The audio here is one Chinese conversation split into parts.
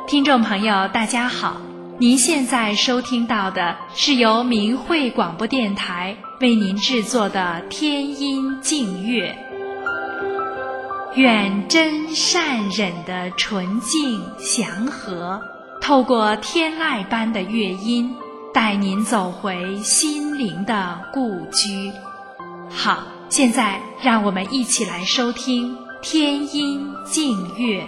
听众朋友大家好，您现在收听到的是由明慧广播电台为您制作的天音净乐。愿真善忍的纯净祥和，透过天籁般的乐音，带您走回心灵的故居。好，现在让我们一起来收听天音净乐。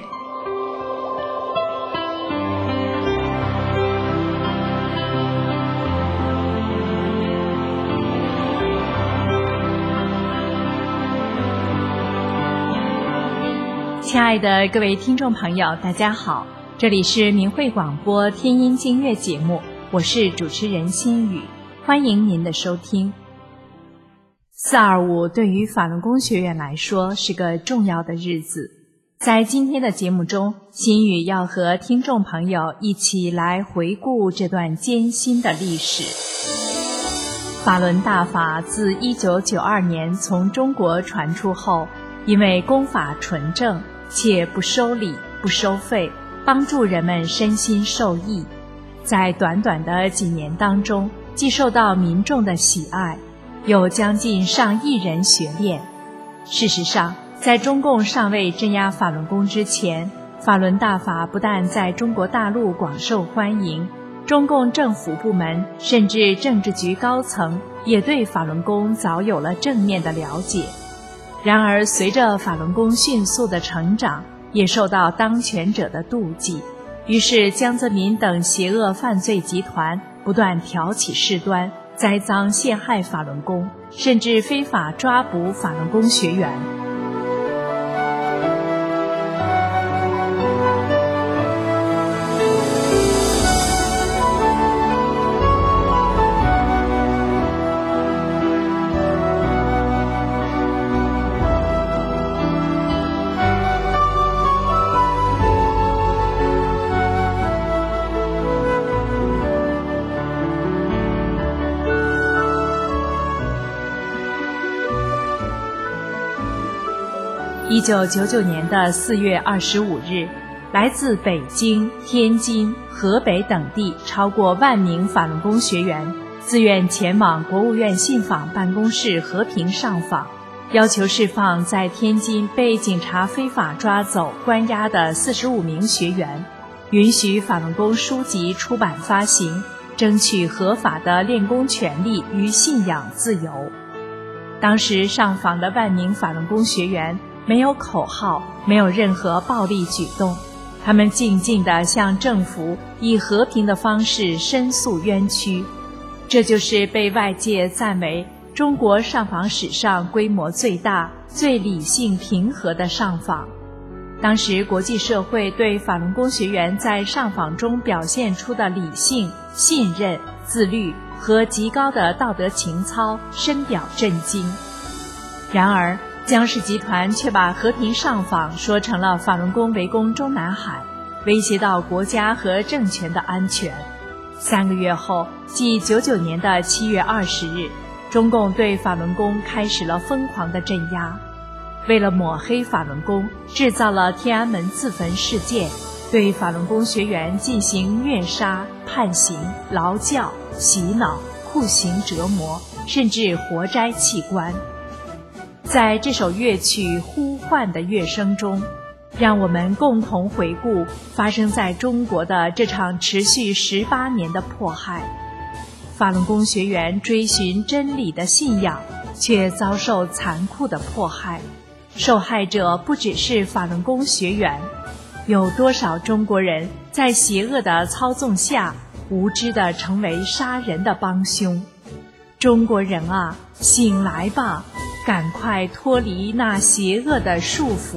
亲爱的各位听众朋友大家好，这里是明慧广播天音净乐节目，我是主持人心雨，欢迎您的收听。425对于法轮功学员来说是个重要的日子，在今天的节目中，心雨要和听众朋友一起来回顾这段艰辛的历史。法轮大法自1992年从中国传出后，因为功法纯正且不收礼不收费，帮助人们身心受益，在短短的几年当中，既受到民众的喜爱，有将近上亿人学练。事实上，在中共尚未镇压法轮功之前，法轮大法不但在中国大陆广受欢迎，中共政府部门甚至政治局高层也对法轮功早有了正面的了解。然而随着法轮功迅速的成长，也受到当权者的妒忌，于是江泽民等邪恶犯罪集团不断挑起事端，栽赃陷害法轮功，甚至非法抓捕法轮功学员。1999年的4月25日，来自北京、天津、河北等地超过10000名法轮功学员自愿前往国务院信访办公室和平上访，要求释放在天津被警察非法抓走关押的45名学员，允许法轮功书籍出版发行，争取合法的练功权利与信仰自由。当时上访的10000名法轮功学员没有口号，没有任何暴力举动，他们静静地向政府以和平的方式申诉冤屈。这就是被外界赞为中国上访史上规模最大、最理性平和的上访。当时国际社会对法轮功学员在上访中表现出的理性、信任、自律和极高的道德情操深表震惊。然而江氏集团却把和平上访说成了法轮功围攻中南海，威胁到国家和政权的安全。3个月后，即99年的7月20日，中共对法轮功开始了疯狂的镇压。为了抹黑法轮功，制造了天安门自焚事件，对法轮功学员进行虐杀、判刑、劳教、洗脑、酷刑折磨，甚至活摘器官。在这首乐曲呼唤的乐声中，让我们共同回顾发生在中国的这场持续18年的迫害。法轮功学员追寻真理的信仰，却遭受残酷的迫害。受害者不只是法轮功学员，有多少中国人在邪恶的操纵下，无知地成为杀人的帮凶？中国人啊，醒来吧！赶快脱离那邪恶的束缚。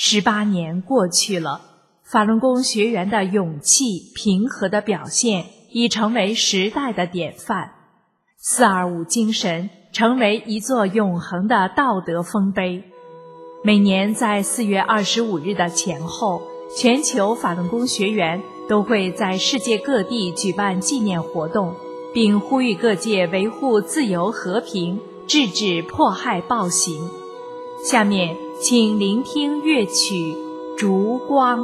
18年过去了，法轮功学员的勇气、平和的表现已成为时代的典范。425精神成为一座永恒的道德丰碑。每年在4月25日的前后，全球法轮功学员都会在世界各地举办纪念活动，并呼吁各界维护自由和平，制止迫害暴行。下面请聆听乐曲《烛光》。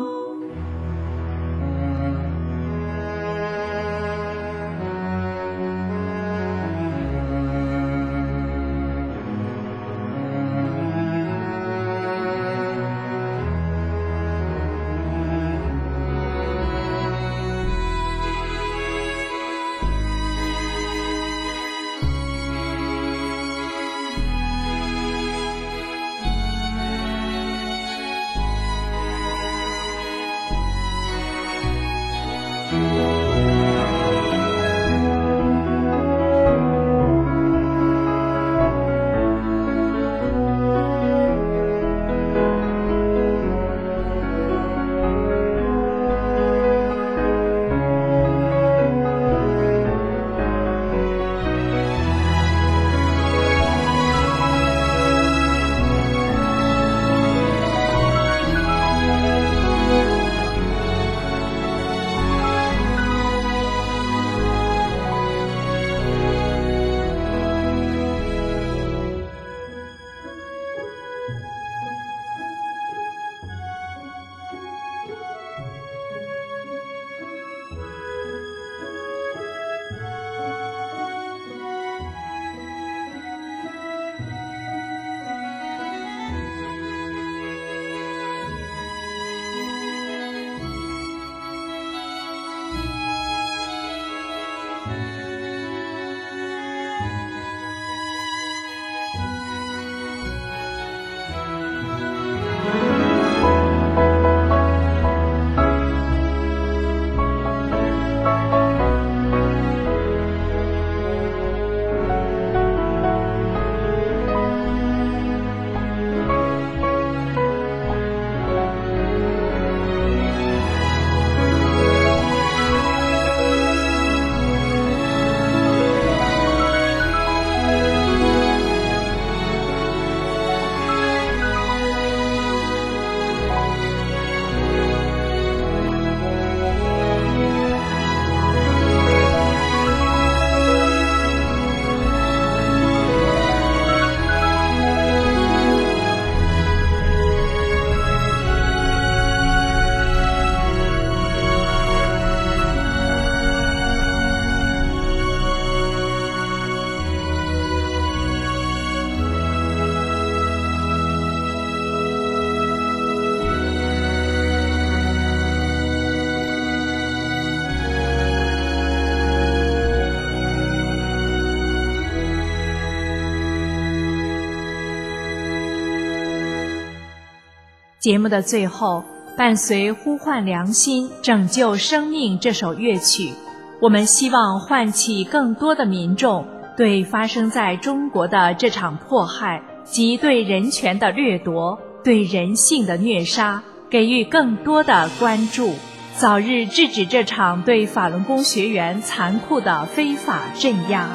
节目的最后，伴随《呼唤良心，拯救生命》这首乐曲，我们希望唤起更多的民众对发生在中国的这场迫害及对人权的掠夺、对人性的虐杀给予更多的关注，早日制止这场对法轮功学员残酷的非法镇压。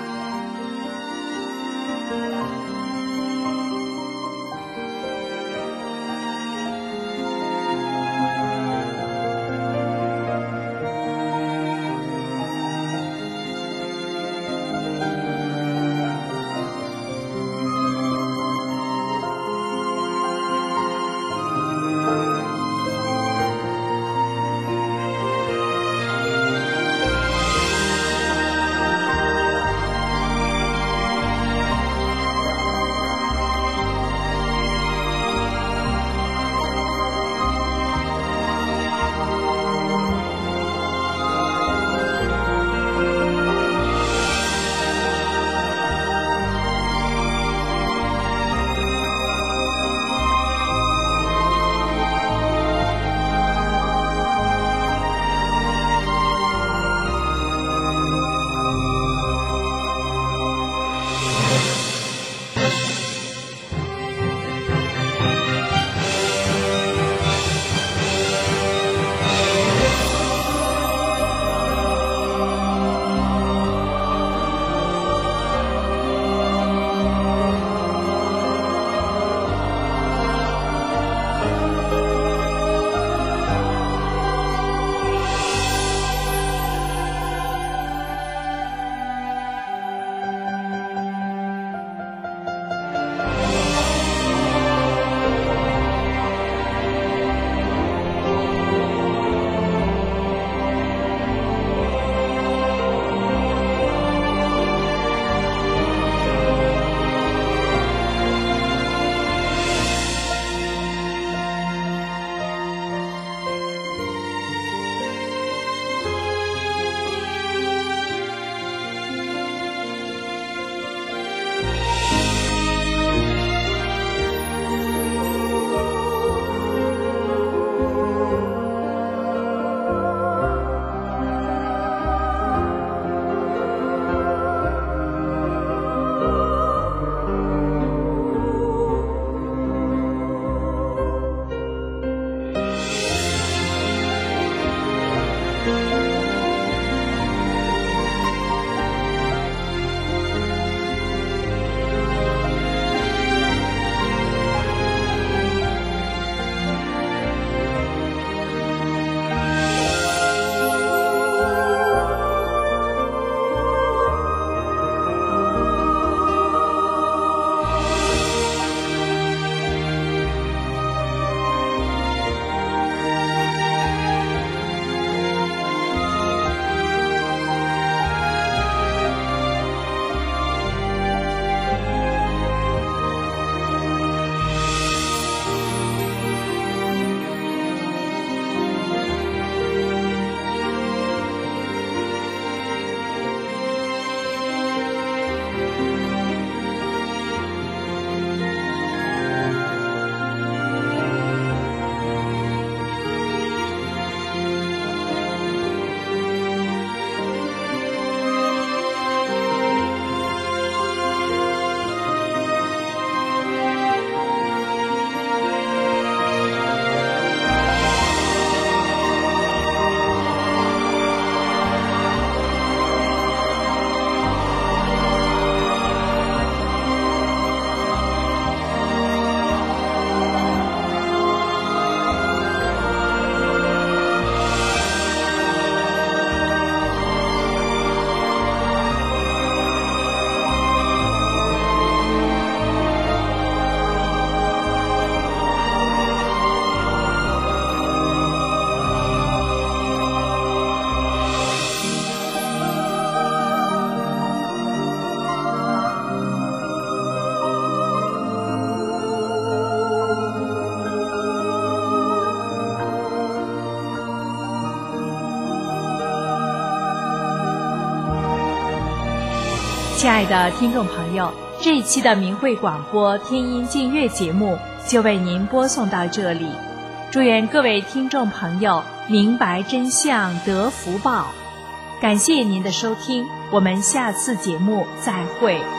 亲爱的听众朋友，这一期的明慧广播天音净月节目就为您播送到这里。祝愿各位听众朋友明白真相得福报。感谢您的收听，我们下次节目再会。